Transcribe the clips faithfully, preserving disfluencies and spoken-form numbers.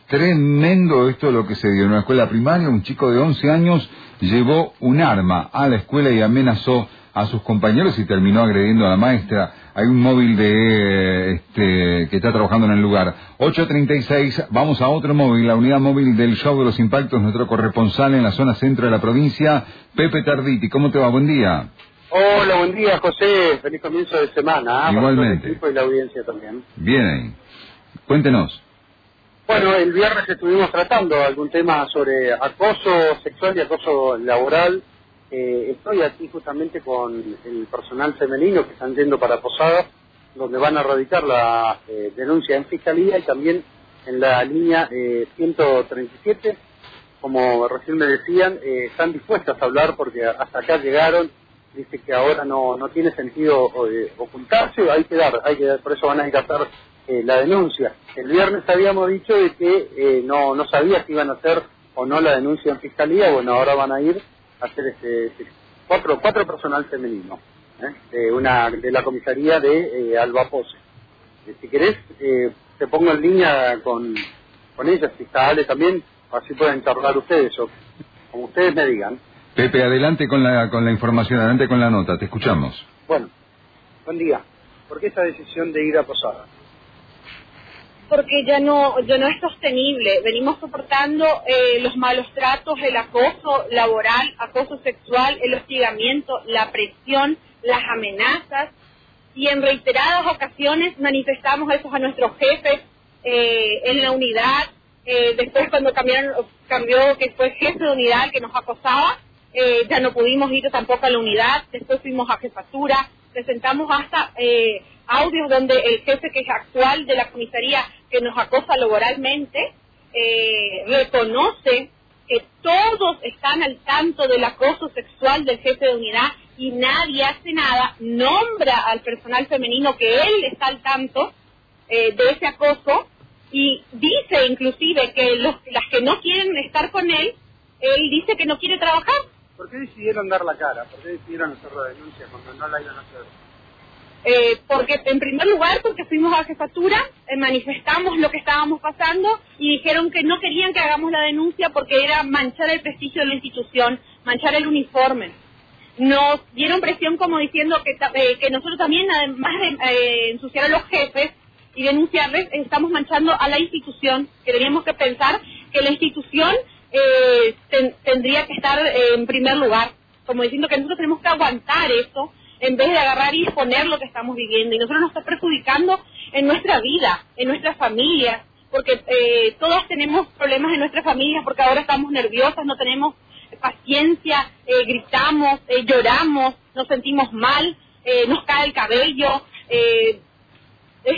Tremendo esto lo que se dio. En una escuela primaria, un chico de once años llevó un arma a la escuela y amenazó a sus compañeros y terminó agrediendo a la maestra. Hay un móvil de este que está trabajando en el lugar. ocho treinta y seis, vamos a otro móvil, la unidad móvil del show de los impactos, nuestro corresponsal en la zona centro de la provincia, Pepe Tarditi. ¿Cómo te va? Buen día. Hola, buen día, José. Feliz comienzo de semana. ¿eh? Igualmente. Para todo el equipo y la audiencia también. Bien ahí. Cuéntenos. Bueno, el viernes estuvimos tratando algún tema sobre acoso sexual y acoso laboral. Eh, estoy aquí justamente con el personal femenino que están yendo para Posadas, donde van a radicar la eh, denuncia en Fiscalía y también en la línea eh, ciento treinta y siete. Como recién me decían, eh, están dispuestas a hablar porque hasta acá llegaron. Dice que ahora no no tiene sentido eh, ocultarse, hay que dar, hay que dar, por eso van a ir a hacer eh, la denuncia. El viernes habíamos dicho de que eh, no no sabía si iban a hacer o no la denuncia en Fiscalía. Bueno, ahora van a ir a hacer este, este cuatro cuatro personal femenino, ¿eh? de una de la comisaría de eh, Alba Pose. Eh, si querés, eh, te pongo en línea con, con ellas, si está Ale también, así pueden charlar ustedes, o como ustedes me digan. Pepe, adelante con la con la información, adelante con la nota, te escuchamos. Bueno, buen día. ¿Por qué esta decisión de ir a Posadas? Porque ya no ya no es sostenible. Venimos soportando eh, los malos tratos, el acoso laboral, acoso sexual, el hostigamiento, la presión, las amenazas, y en reiteradas ocasiones manifestamos eso a nuestros jefes eh, en la unidad. Eh, después cuando cambiaron cambió que fue jefe de unidad el que nos acosaba, eh, ya no pudimos ir tampoco a la unidad. Después fuimos a jefatura, presentamos hasta eh, audios donde el jefe que es actual de la comisaría que nos acosa laboralmente eh, reconoce que todos están al tanto del acoso sexual del jefe de unidad y nadie hace nada, nombra al personal femenino que él está al tanto eh, de ese acoso y dice inclusive que los, las que no quieren estar con él, él dice que no quiere trabajar. ¿Por qué decidieron dar la cara? ¿Por qué decidieron hacer la denuncia cuando no la iban a hacer? Eh, porque en primer lugar porque fuimos a jefatura, eh, manifestamos lo que estábamos pasando y dijeron que no querían que hagamos la denuncia porque era manchar el prestigio de la institución, manchar el uniforme. Nos dieron presión como diciendo que, eh, que nosotros también, además de eh, ensuciar a los jefes y denunciarles, estamos manchando a la institución, que teníamos que pensar que la institución eh, ten, tendría que estar eh, en primer lugar, como diciendo que nosotros tenemos que aguantar eso en vez de agarrar y exponer lo que estamos viviendo. Y nosotros nos está perjudicando en nuestra vida, en nuestras familias, porque eh, todas tenemos problemas en nuestras familias, porque ahora estamos nerviosas, no tenemos paciencia, eh, gritamos, eh, lloramos, nos sentimos mal, eh, nos cae el cabello, eh, es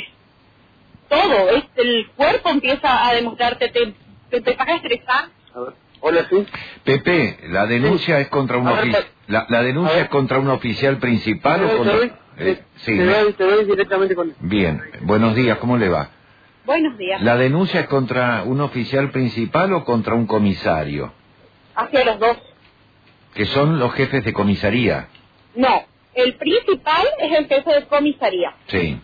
todo, es, el cuerpo empieza a demostrarte, te, te, te vas a estresar. A ver. Hola, sí. Pepe, la denuncia sí. es contra un oficial. La, la denuncia es contra un oficial principal o contra. Te, eh, sí, te, doy, te doy directamente con. Bien, buenos días, ¿cómo le va? Buenos días. ¿La denuncia es contra un oficial principal o contra un comisario? Hacia los dos. Que son los jefes de comisaría. No, el principal es el jefe de comisaría. Sí.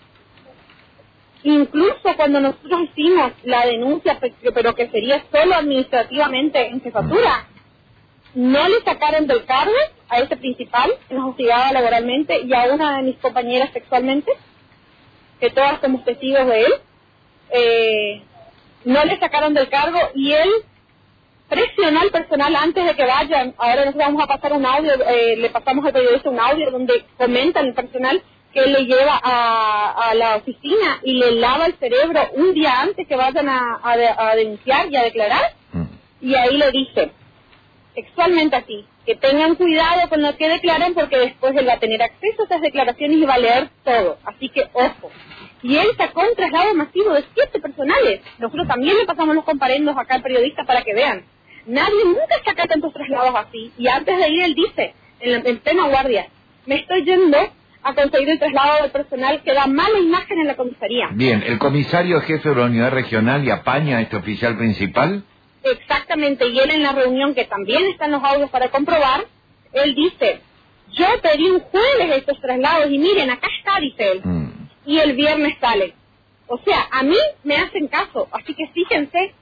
Incluso cuando nosotros hicimos la denuncia, pero que sería solo administrativamente en jefatura, no le sacaron del cargo a ese principal que nos hostigaba laboralmente y a una de mis compañeras sexualmente, que todas somos testigos de él. Eh, no le sacaron del cargo y él presionó al personal antes de que vayan. Ahora nosotros vamos a pasar un audio, eh, le pasamos al periodista un audio donde comentan el personal que él le lleva a, a la oficina y le lava el cerebro un día antes que vayan a, a, a denunciar y a declarar. Mm. Y ahí le dice, textualmente así, que tengan cuidado con lo que declaran porque después él va a tener acceso a esas declaraciones y va a leer todo. Así que, ojo. Y él sacó un traslado masivo de siete personales. Nosotros también le pasamos los comparendos acá al periodista para que vean. Nadie nunca saca tantos traslados así. Y antes de ir él dice, en, la, en plena guardia, me estoy yendo a conseguir el traslado del personal que da mala imagen en la comisaría. Bien, ¿el comisario es jefe de la unidad regional y apaña a este oficial principal? Exactamente, y él en la reunión, que también están los audios para comprobar, él dice, yo pedí un jueves estos traslados y miren, acá está, dice él, mm. y el viernes sale. O sea, a mí me hacen caso, así que fíjense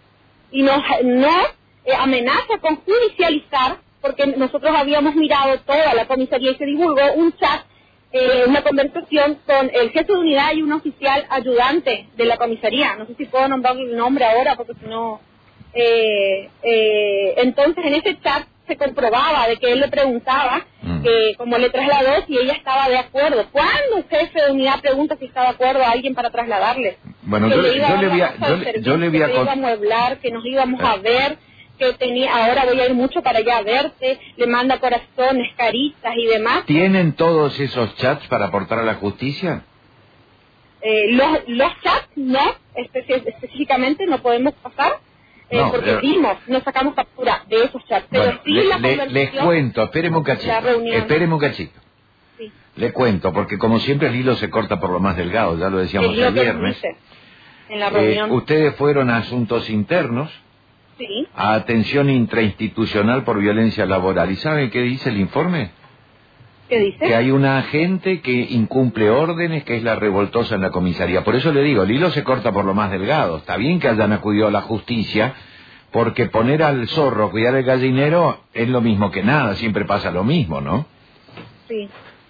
y nos, nos eh, amenaza con judicializar, porque nosotros habíamos mirado toda la comisaría y se divulgó un chat, eh, una conversación con el jefe de unidad y un oficial ayudante de la comisaría. No sé si puedo nombrar el nombre ahora, porque si no... Eh, eh, entonces en ese chat se comprobaba de que él le preguntaba mm. que como le trasladó si ella estaba de acuerdo. ¿Cuándo un jefe de unidad pregunta si está de acuerdo a alguien para trasladarle? Bueno, que yo, le, yo le voy a, yo, servicio, yo le voy a que iba a mueblar, que nos íbamos a ver, que tenía, ahora voy a ir mucho para allá a verte, le manda corazones, caritas y demás. ¿Tienen todos esos chats para aportar a la justicia? Eh, los, los chats no, especi- específicamente no podemos pasar. Eh, No, porque eh, vimos, no sacamos captura de esos chats, pero bueno, sí le, la le, conversación... les cuento, espéreme un cachito, espéreme un cachito. Sí. Le cuento, porque como siempre el hilo se corta por lo más delgado, ya lo decíamos el, el viernes. En la reunión. Eh, ustedes fueron a asuntos internos, sí. a atención intrainstitucional por violencia laboral. ¿Y saben qué dice el informe? ¿Qué dice? Que hay una agente que incumple órdenes, que es la revoltosa en la comisaría. Por eso le digo, el hilo se corta por lo más delgado. Está bien que hayan acudido a la justicia, porque poner al zorro a cuidar el gallinero es lo mismo que nada, siempre pasa lo mismo, ¿no? Sí.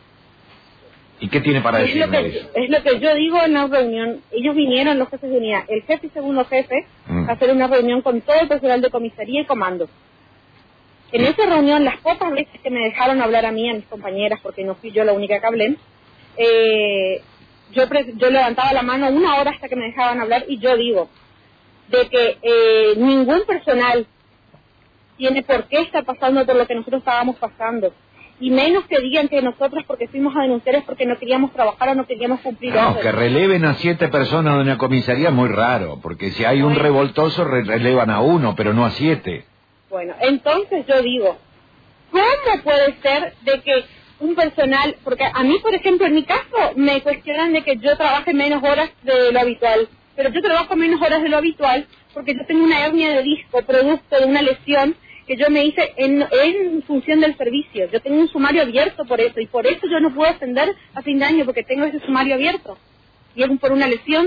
¿Y qué tiene para es lo decirme que, eso? Es lo que yo digo en la reunión. Ellos vinieron, los jefes de unidad, el jefe y segundo jefe, mm. a hacer una reunión con todo el personal de comisaría y comando. En esa reunión, las pocas veces que me dejaron hablar a mí, a mis compañeras, porque no fui yo la única que hablé, eh, yo, pre- yo levantaba la mano una hora hasta que me dejaban hablar y yo digo de que eh, ningún personal tiene por qué estar pasando por lo que nosotros estábamos pasando. Y menos que digan que nosotros porque fuimos a denunciar es porque no queríamos trabajar o no queríamos cumplir. No, que releven a siete personas de una comisaría es muy raro, porque si hay un bueno. revoltoso re- relevan a uno, pero no a siete. Bueno, entonces yo digo, ¿cómo puede ser de que un personal, porque a mí, por ejemplo, en mi caso, me cuestionan de que yo trabaje menos horas de lo habitual, pero yo trabajo menos horas de lo habitual porque yo tengo una hernia de disco, producto de una lesión que yo me hice en, en función del servicio. Yo tengo un sumario abierto por eso, y por eso yo no puedo ascender a fin de año, porque tengo ese sumario abierto, y es por una lesión.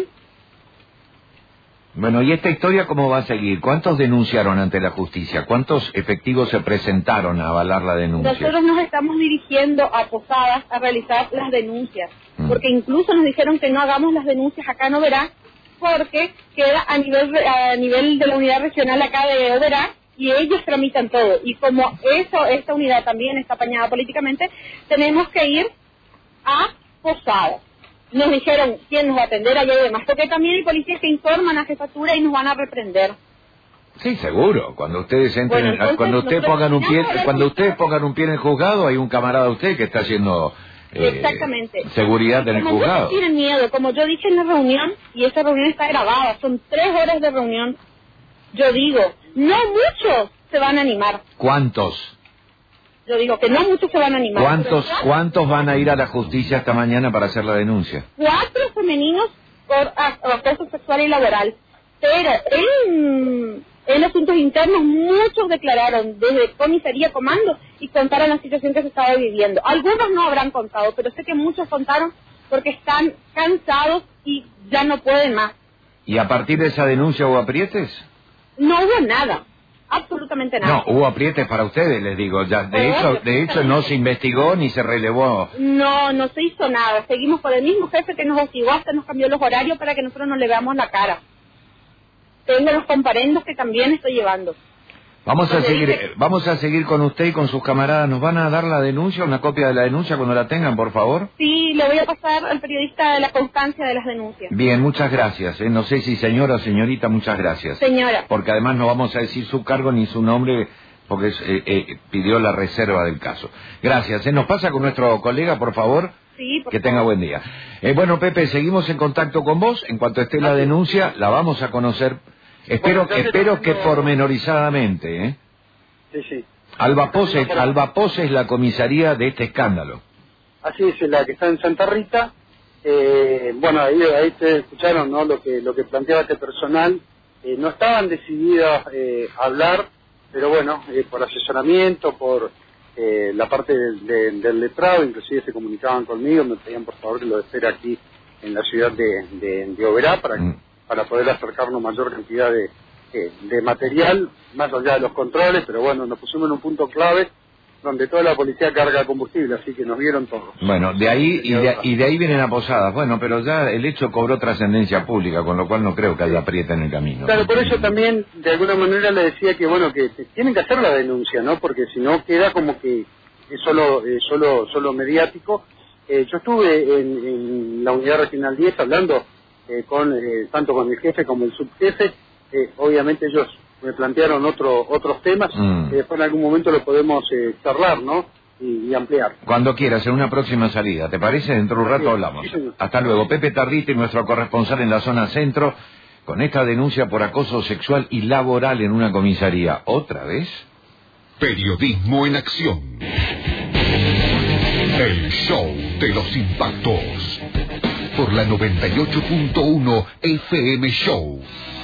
Bueno, ¿y esta historia cómo va a seguir? ¿Cuántos denunciaron ante la justicia? ¿Cuántos efectivos se presentaron a avalar la denuncia? Nosotros nos estamos dirigiendo a Posadas a realizar las denuncias, mm. porque incluso nos dijeron que no hagamos las denuncias acá en Oberá, porque queda a nivel a nivel de la unidad regional acá de Oberá, y ellos tramitan todo. Y como eso esta unidad también está apañada políticamente, tenemos que ir a Posadas. Nos dijeron quién nos va a atender allá y demás, porque también hay policías que informan a jefatura y nos van a reprender. Sí, seguro. Cuando ustedes entren, bueno, entonces, cuando ustedes pongan un pie, cuando ustedes pongan un pie en el juzgado, hay un camarada de usted que está haciendo eh, exactamente seguridad en el como juzgado. No tienen miedo, como yo dije en la reunión, y esa reunión está grabada, son tres horas de reunión. Yo digo, no muchos se van a animar. ¿Cuántos? Yo digo que no muchos se van a animar. ¿Cuántos, ¿Cuántos van a ir a la justicia esta mañana para hacer la denuncia? Cuatro femeninos por acoso sexual y laboral. Pero en, en asuntos internos muchos declararon desde comisaría, comando, y contaron la situación que se estaba viviendo. Algunos no habrán contado, pero sé que muchos contaron porque están cansados y ya no pueden más. ¿Y a partir de esa denuncia hubo aprietes? No hubo nada. Absolutamente nada. No, hubo aprietes para ustedes, les digo. Ya, de oh, hecho, de hecho no se investigó ni se relevó. No, no se hizo nada. Seguimos por el mismo jefe que nos hostigó, hasta nos cambió los horarios para que nosotros no le veamos la cara. Tengo los comparendos que también estoy llevando. Vamos a Entonces, seguir, dice... vamos a seguir con usted y con sus camaradas. ¿Nos van a dar la denuncia, una copia de la denuncia cuando la tengan, por favor? Sí, le voy a pasar al periodista de la constancia de las denuncias. Bien, muchas gracias. ¿eh? No sé si señora o señorita, muchas gracias. Señora. Porque además no vamos a decir su cargo ni su nombre, porque eh, eh, pidió la reserva del caso. Gracias. ¿eh? ¿Nos pasa con nuestro colega, por favor? Sí, por que favor. tenga buen día. Eh, bueno, Pepe, seguimos en contacto con vos. En cuanto esté la denuncia, la vamos a conocer. Espero, Bueno, espero que tengo... pormenorizadamente, ¿eh? Sí, sí. Alba Pose, Alba Pose es la comisaría de este escándalo. Así es, la que está en Santa Rita. Eh, bueno, ahí, ahí te escucharon, ¿no? Lo que lo que planteaba este personal. Eh, no estaban decididos eh, a hablar, pero bueno, eh, por asesoramiento, por eh, la parte del, del, del letrado, inclusive se comunicaban conmigo, me pedían por favor que lo espera aquí en la ciudad de, de, de Oberá para, mm. para poder acercarnos mayor cantidad de eh, de material, más allá de los controles, pero bueno, nos pusimos en un punto clave donde toda la policía carga combustible, así que nos vieron todos. Bueno, de ahí y de, y de ahí vienen a Posadas. Bueno, pero ya el hecho cobró trascendencia pública, con lo cual no creo que haya aprieta en el camino. Claro, por eso también, de alguna manera, le decía que, bueno, que tienen que hacer la denuncia, ¿no? Porque si no, queda como que es solo, eh, solo, solo mediático. Eh, yo estuve en, en la unidad regional diez hablando eh, con eh, tanto con el jefe como el subjefe. Eh, obviamente ellos me plantearon otro, otros temas, mm. que después en algún momento lo podemos eh, charlar, ¿no? Y, y ampliar. Cuando quieras, en una próxima salida, ¿te parece? Dentro de un rato Sí, hablamos. sí, Hasta luego. Pepe Tarditi, nuestro corresponsal en la zona centro, con esta denuncia por acoso sexual y laboral en una comisaría. ¿Otra vez? Periodismo en acción. El show de los impactos. Por la noventa y ocho punto uno F M Show.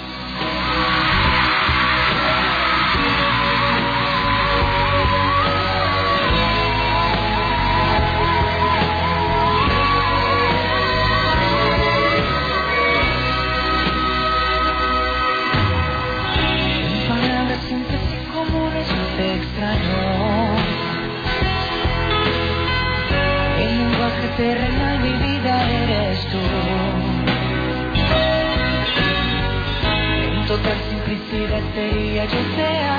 Terrenal, mi vida eres tú. En total simplicidad sería yo sea